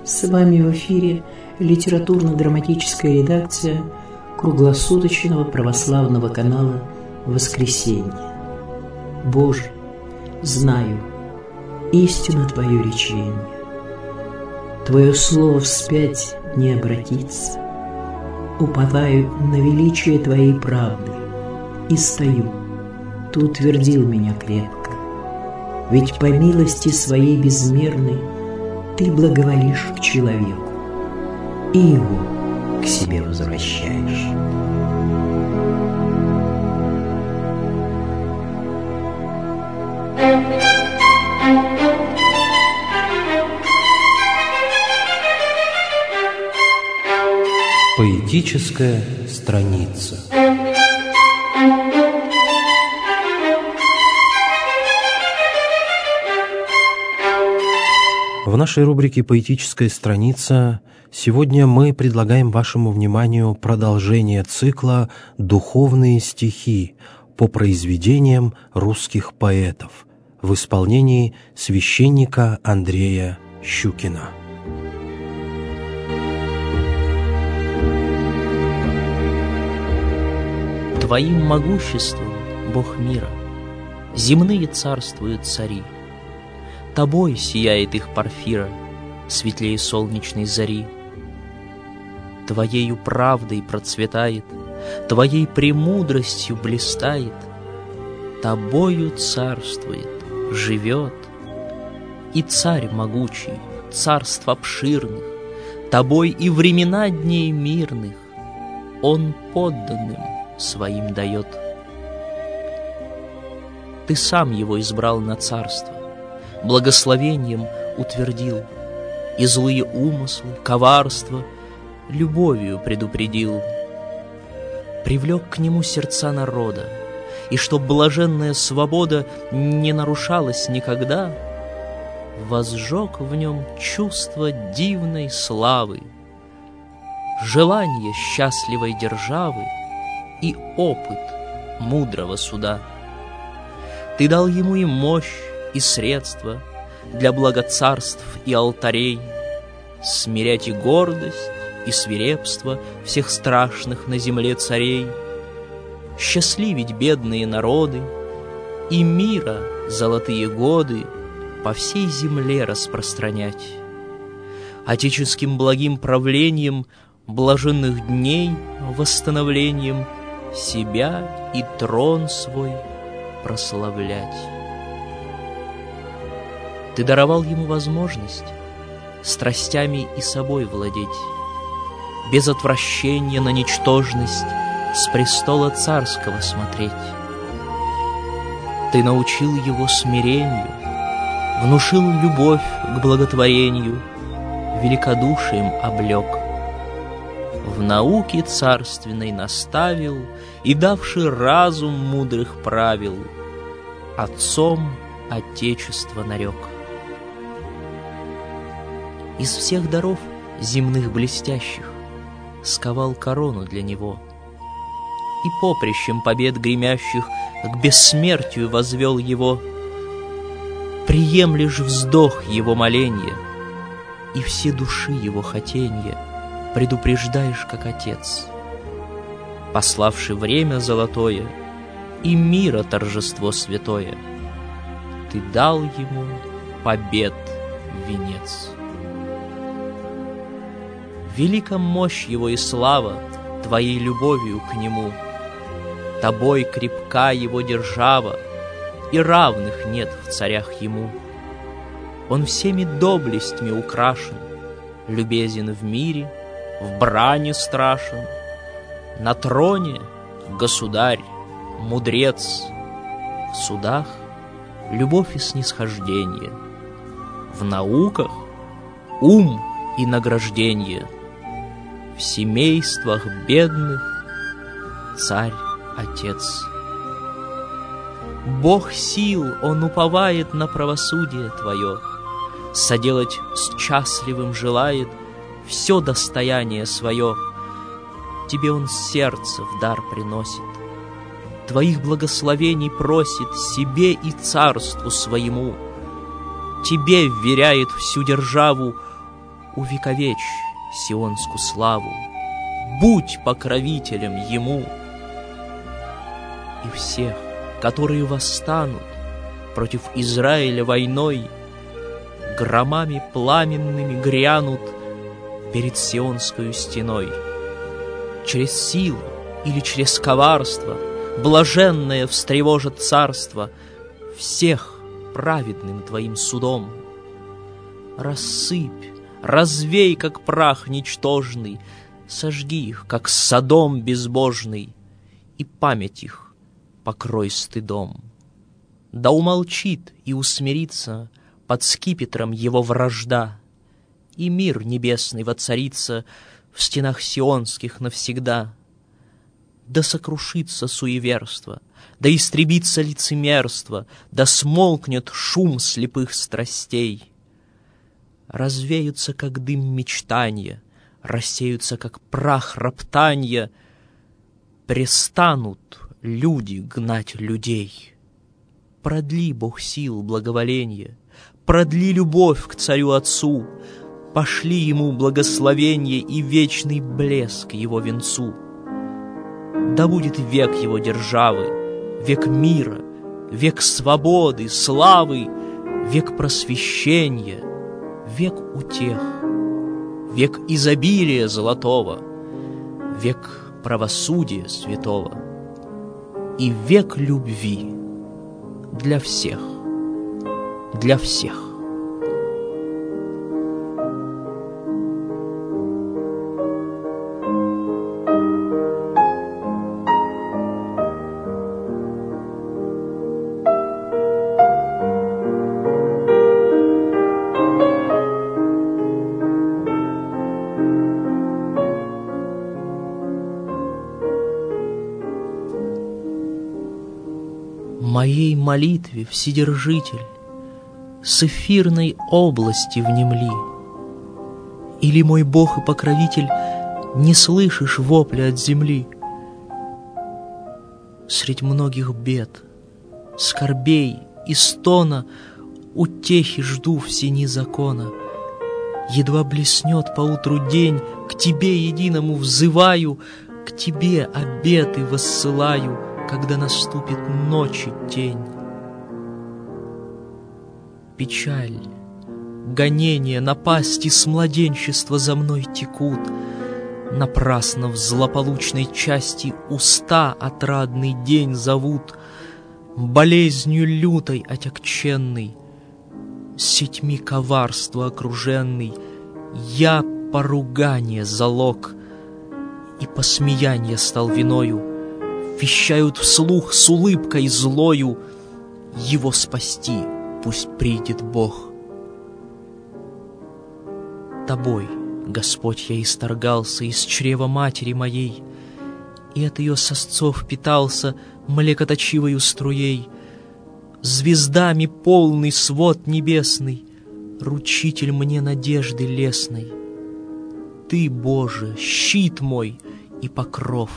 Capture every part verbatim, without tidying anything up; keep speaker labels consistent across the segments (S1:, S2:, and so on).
S1: С вами в эфире литературно-драматическая редакция круглосуточного православного канала «Воскресенье». Боже, знаю, истину Твое речение, Твое слово вспять не обратится. Уповаю на величие Твоей правды и стою, Ты утвердил меня крепко. Ведь по милости Своей безмерной Ты благоволишь к человеку и его к себе возвращаешь.
S2: Поэтическая страница. В нашей рубрике «Поэтическая страница» сегодня мы предлагаем вашему вниманию продолжение цикла «Духовные стихи» по произведениям русских поэтов в исполнении священника Андрея Щукина.
S3: Твоим могуществом, Бог мира, земные царствуют цари. Тобой сияет их порфира, светлее солнечной зари. Твоею правдой процветает, Твоей премудростью блистает, Тобою царствует, живет. И царь могучий, царств обширных, Тобой и времена дней мирных Он подданным своим дает. Ты сам его избрал на царство, благословением утвердил, и злые умыслы, коварство любовью предупредил. Привлек к нему сердца народа, и чтоб блаженная свобода не нарушалась никогда, возжег в нем чувство дивной славы, желание счастливой державы и опыт мудрого суда. Ты дал ему и мощь, и средства для блага царств и алтарей, смирять и гордость, и свирепство всех страшных на земле царей, счастливить бедные народы и мира золотые годы по всей земле распространять, отеческим благим правлением блаженных дней восстановлением себя и трон свой прославлять. Ты даровал ему возможность страстями и собой владеть, без отвращения на ничтожность с престола царского смотреть. Ты научил его смирению, внушил любовь к благотворению, великодушием облек, в науке царственной наставил и давший разум мудрых правил, отцом отечества нарек. Из всех даров земных блестящих сковал корону для него, и поприщем побед гремящих к бессмертию возвел его. Приемлешь вздох его моления, и все души его хотенья предупреждаешь, как отец, пославший время золотое и мира торжество святое. Ты дал ему побед венец. Велика мощь его и слава Твоей любовью к нему, Тобой крепка его держава, и равных нет в царях ему. Он всеми доблестями украшен, любезен в мире, в брани страшен. На троне государь, мудрец, в судах любовь и снисхождение, в науках ум и награждение, в семействах бедных царь-отец. Бог сил, Он уповает на правосудие Твое, соделать счастливым желает все достояние свое. Тебе Он сердце в дар приносит, Твоих благословений просит себе и царству своему. Тебе вверяет всю державу, увековечь сионскую славу, будь покровителем ему. И всех, которые восстанут против Израиля войной, громами пламенными грянут перед сионскою стеной. Через силу или через коварство блаженное встревожит царство всех праведным твоим судом. Рассыпь, развей, как прах ничтожный, сожги их, как Содом безбожный, и память их покрой стыдом. Да умолчит и усмирится под скипетром его вражда, и мир небесный воцарится в стенах сионских навсегда. Да сокрушится суеверство, да истребится лицемерство, да смолкнет шум слепых страстей. Развеются, как дым мечтанья, рассеются, как прах роптанья, престанут люди гнать людей. Продли, Бог сил, благоволение, продли любовь к царю-отцу, пошли ему благословение и вечный блеск его венцу. Да будет век его державы, век мира, век свободы, славы, век просвещения, век утех, век изобилия золотого, век правосудия святого и век любви для всех, для всех. Моей молитве, Вседержитель, с эфирной области внемли. Или, мой Бог и Покровитель, не слышишь вопля от земли? Средь многих бед, скорбей и стона утехи жду в сени закона. Едва блеснет поутру день, к Тебе единому взываю, к Тебе обеты воссылаю, когда наступит ночи тень. Печаль, гонения, напасти с младенчества за мной текут. Напрасно в злополучной части уста отрадный день зовут. Болезнью лютой отягченный, сетьми коварства окруженный, я поругание залог, и посмеяние стал виною. Вещают вслух с улыбкой злою: его спасти пусть придет Бог. Тобой, Господь, я исторгался из чрева матери моей, и от ее сосцов питался млекоточивою струей. Звездами полный свод небесный, ручитель мне надежды лесной. Ты, Боже, щит мой и покров.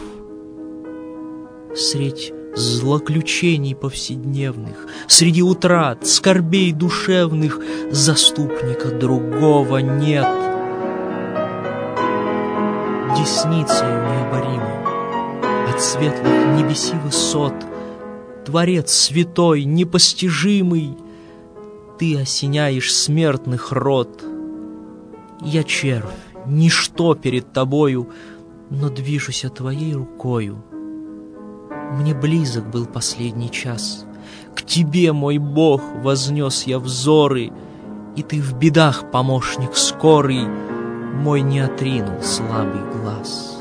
S3: Средь злоключений повседневных, среди утрат, скорбей душевных, заступника другого нет. Десницею необоримой от светлых небеси высот, Творец святой, непостижимый, Ты осеняешь смертных род. Я червь, ничто перед Тобою, но движуся Твоей рукою. Мне близок был последний час. К Тебе, мой Бог, вознес я взоры, и Ты в бедах помощник скорый, мой не отринул слабый глаз.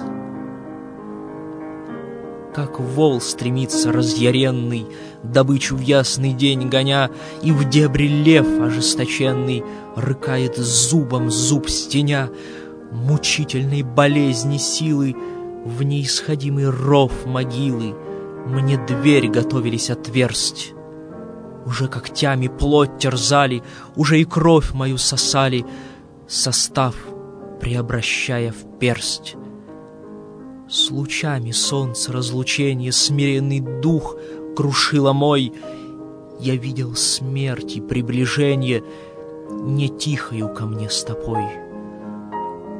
S3: Как вол стремится разъяренный, добычу в ясный день гоня, и в дебри лев ожесточенный рыкает зубом зуб стеня, мучительной болезни силы в неисходимый ров могилы мне дверь готовились отверсть. Уже когтями плоть терзали, уже и кровь мою сосали, состав преобращая в персть. С лучами солнца разлучения смиренный дух крушило мой. Я видел смерть и приближение не тихою ко мне стопой.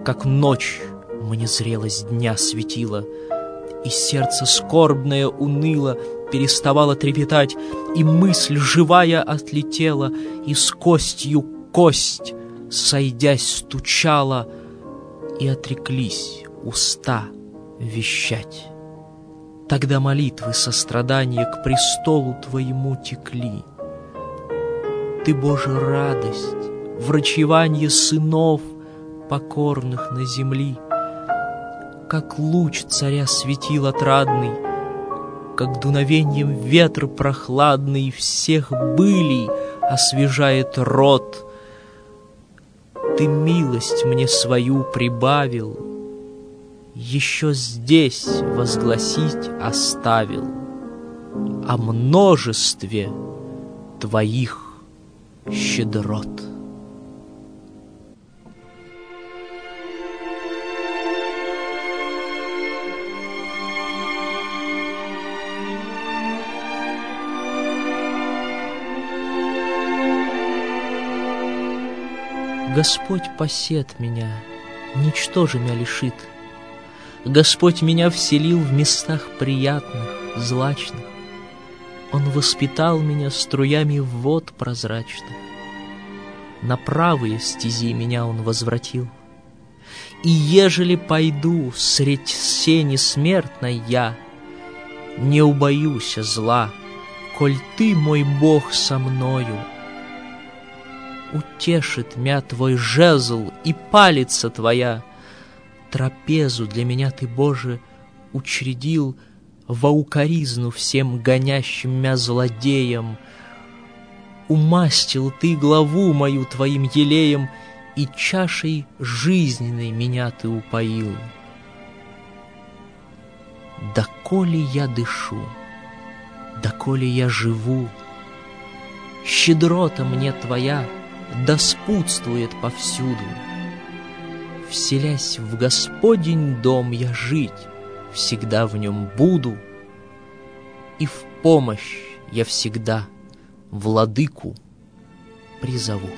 S3: как ночь мне зрелость дня светила, и сердце скорбное уныло переставало трепетать, и мысль живая отлетела, и с костью кость, сойдясь, стучала, и отреклись уста вещать. Тогда молитвы сострадания к престолу Твоему текли. Ты, Боже, радость, врачеванье сынов, покорных на земли, как луч царя светил отрадный, как дуновеньем ветр прохладный всех былей освежает рот. Ты милость мне свою прибавил, еще здесь возгласить оставил о множестве Твоих щедрот. Господь посет меня, ничтожимя лишит. Господь меня вселил в местах приятных, злачных. Он воспитал меня струями вод прозрачных. На правые стези меня Он возвратил. И ежели пойду средь сени смертной я, не убоюсь зла, коль Ты, мой Бог, со мною. Утешит мя Твой жезл и палица Твоя. Трапезу для меня Ты, Боже, учредил во укоризну всем гонящим мя злодеям. Умастил Ты главу мою Твоим елеем, и чашей жизненной меня Ты упоил. Доколе я дышу, доколе я живу, щедрота мне Твоя доспутствует повсюду. Вселясь в Господень дом, я жить всегда в нем буду, и в помощь я всегда Владыку призову.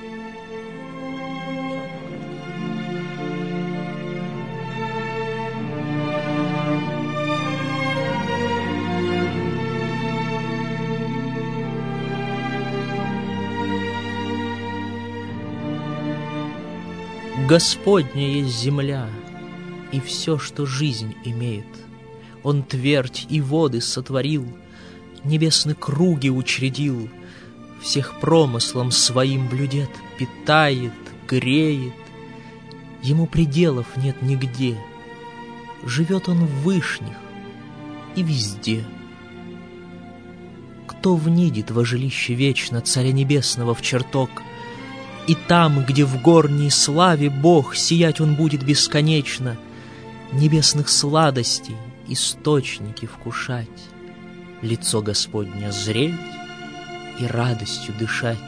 S3: Господня есть земля, и все, что жизнь имеет. Он твердь и воды сотворил, небесные круги учредил, всех промыслом своим блюдет, питает, греет. Ему пределов нет нигде, живет он в вышних и везде. Кто внидит во жилище вечно Царя Небесного в чертог, и там, где в горней славе Бог, сиять Он будет бесконечно, небесных сладостей источники вкушать, лицо Господня зреть и радостью дышать.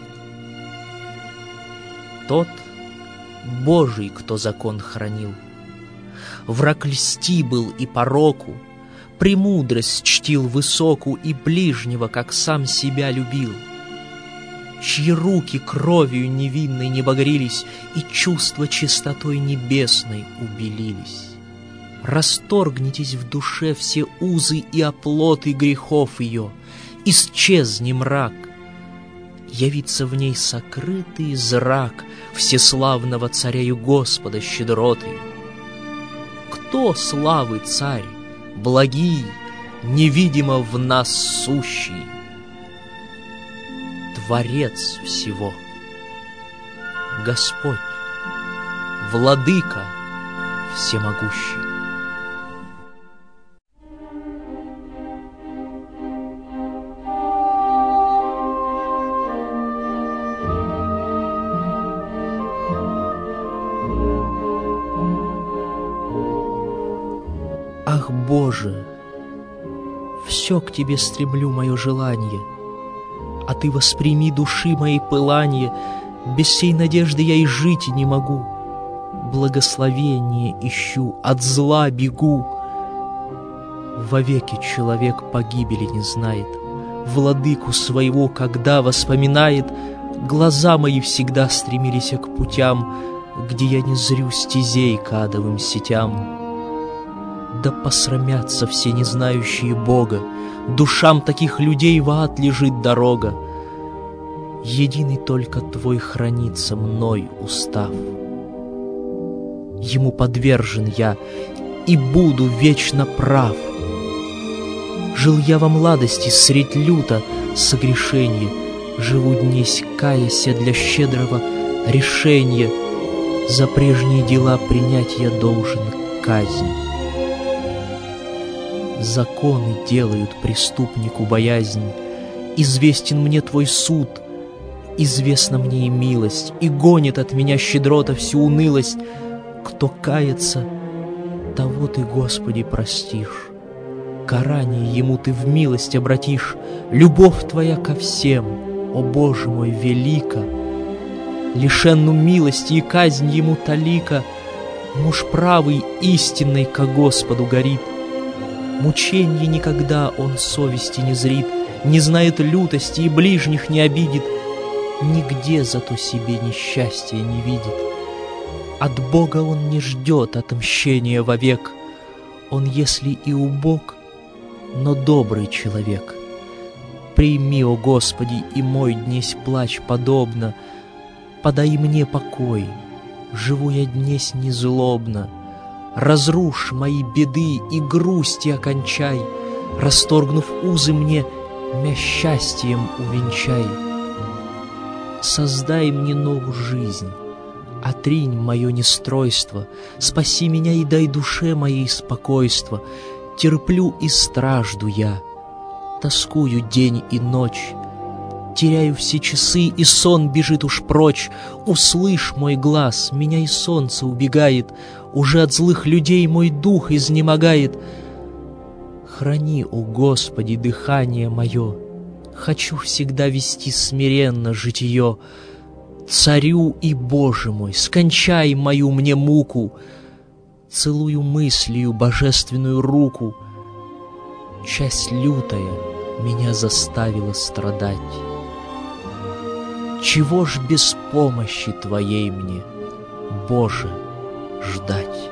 S3: Тот Божий, кто закон хранил, враг льсти был и пороку, премудрость чтил высоку и ближнего, как сам себя любил, чьи руки кровью невинной не багрились и чувства чистотой небесной убелились. Расторгнитесь в душе все узы и оплоты грехов ее, исчезни мрак, явится в ней сокрытый зрак всеславного царя и Господа щедроты. Кто славы царь, благий, невидимо в нас сущий? Творец всего, Господь, Владыка всемогущий. Ах, Боже, все к Тебе стремлю мое желание, а Ты восприми души моей пыланье, без сей надежды я и жить не могу. Благословение ищу, от зла бегу. Вовеки человек погибели не знает, владыку своего, когда воспоминает, глаза мои всегда стремились к путям, где я не зрю стезей к адовым сетям. Да посрамятся все незнающие Бога, душам таких людей в ад лежит дорога. Единый только Твой хранится мной устав. Ему подвержен я и буду вечно прав. Жил я во младости средь люта согрешенья, живу днесь каяся для щедрого решения. За прежние дела принять я должен казнь. Законы делают преступнику боязнь. Известен мне Твой суд, известна мне и милость, и гонит от меня щедрота всю унылость. Кто кается, того Ты, Господи, простишь. Карание ему Ты в милость обратишь. Любовь Твоя ко всем, о Боже мой, велика. Лишенну милости и казнь ему талика. Муж правый истинный ко Господу горит. Мученье никогда он совести не зрит, не знает лютости и ближних не обидит. Нигде зато себе несчастья не видит. От Бога он не ждет отмщения вовек. Он, если и убог, но добрый человек. Прими, о Господи, и мой днесь плач подобно. Подай мне покой, живу я днесь незлобно. Разрушь мои беды и грусти окончай, расторгнув узы мне, мя счастьем увенчай. Создай мне новую жизнь, отринь мое нестройство, спаси меня и дай душе моей спокойство. Терплю и стражду я, тоскую день и ночь, теряю все часы, и сон бежит уж прочь. Услышь мой глаз, меня и солнце убегает, уже от злых людей мой дух изнемогает. Храни, о Господи, дыхание мое, хочу всегда вести смиренно житие. Царю и Боже мой, скончай мою мне муку. Целую мыслью божественную руку. Часть лютая меня заставила страдать. Чего ж без помощи Твоей мне, Боже, ждать?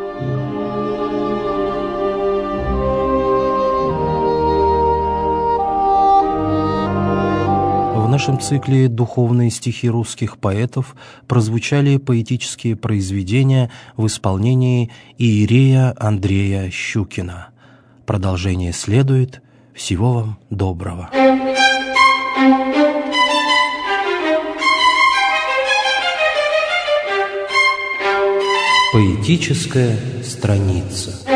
S2: В нашем цикле «Духовные стихи русских поэтов» прозвучали поэтические произведения в исполнении иерея Андрея Щукина. Продолжение следует. Всего вам доброго. Поэтическая страница.